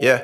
Yeah.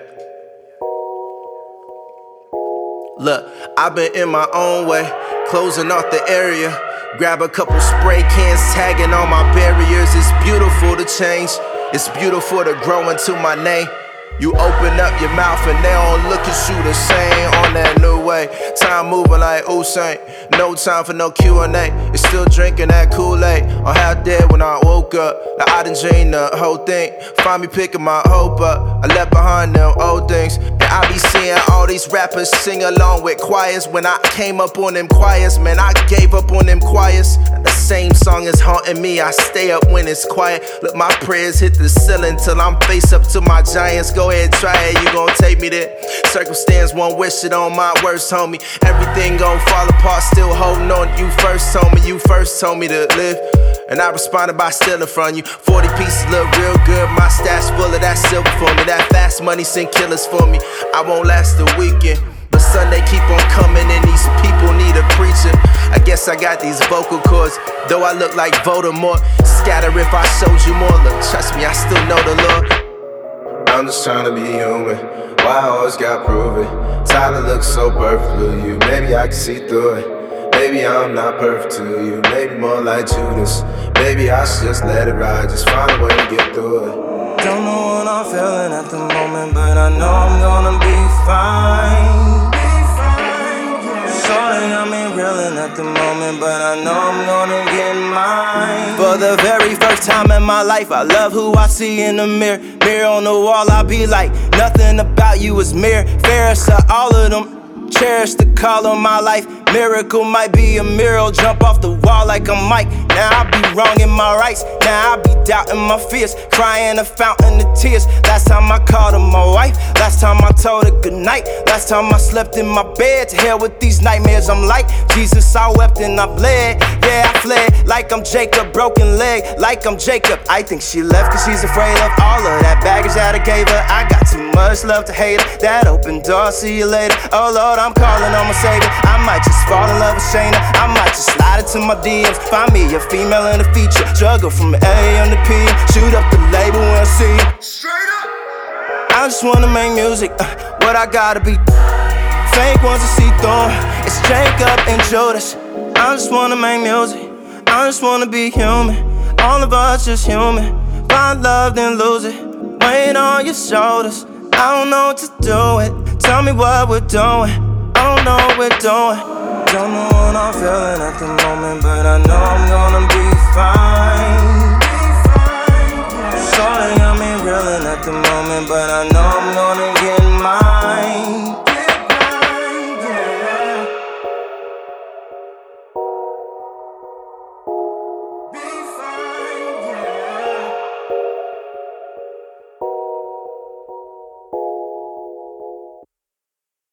Look, I've been in my own way, closing off the area. Grab a couple spray cans, tagging all my barriers. It's beautiful to change, it's beautiful to grow into my name. You open up your mouth and they don't look at you the same. On that new way, time moving like Usain. No time for no Q&A. It's still drinking that Kool-Aid. I'm half dead when I woke up. Like I done dreamed the whole thing. Find me picking my hope up. I left behind them old things. And I be seeing all these rappers sing along with choirs. When I came up on them choirs, man, I gave up on them choirs. The same song is haunting me. I stay up when it's quiet. Look, my prayers hit the ceiling till I'm face up to my giants. Go ahead, try it, you gon' take me there. Circumstance won't wish it on my worst, homie. Everything gon' fall apart, still holding on. You first told me, you first told me to live. And I responded by stealing from you. 40 pieces look real good, my stash full of that silver for me. That fast money send killers for me. I won't last the weekend, but Sunday keep on coming and these people need a preacher. I guess I got these vocal cords, though I look like Voldemort. Scatter if I showed you more. Look, trust me, I still know the Lord. I'm just trying to be human. Why I always got prove it? Tyler looks so perfect with you. Maybe I can see through it. Maybe I'm not perfect to you. Maybe more like Judas. Maybe I should just let it ride. Just find a way to get through it. Don't know what I'm feeling at the moment, but I know I'm gonna be fine. Sorry, I'm ain't reeling at the moment, but I know I'm gonna get mine. For the very first time in my life, I love who I see in the mirror. Mirror on the wall, I be like, nothing about you is mirror. Fairest to all of them. Cherish the call of my life. Miracle might be a mural. Jump off the wall like I'm Mike. Now I be wrong in my rights. Now I be doubting my fears. Crying a fountain of tears. Last time I called her my wife. Last time I told her goodnight. Last time I slept in my bed. To hell with these nightmares. I'm like Jesus, I wept and I bled. Yeah, I fled like I'm Jacob. Broken leg like I'm Jacob. I think she left cause she's afraid of all of that baggage that I gave her. I got too much love to hate her. That open door, see you later. Oh Lord, I'm calling on my savior. I might just fall in love with Shayna. I might just slide into my DMs. Find me a female in the feature. Juggle from AM to PM. Shoot up the label when I see you. Straight up. I just wanna make music. What I gotta be. Fake ones to see through. It's Jacob and Judas. I just wanna make music. I just wanna be human. All of us just human. Find love then lose it. Weight on your shoulders. I don't know what to do it. Tell me what we're doing. I don't know what we're doing. Don't know what I'm feeling at the moment, but I know I'm gonna be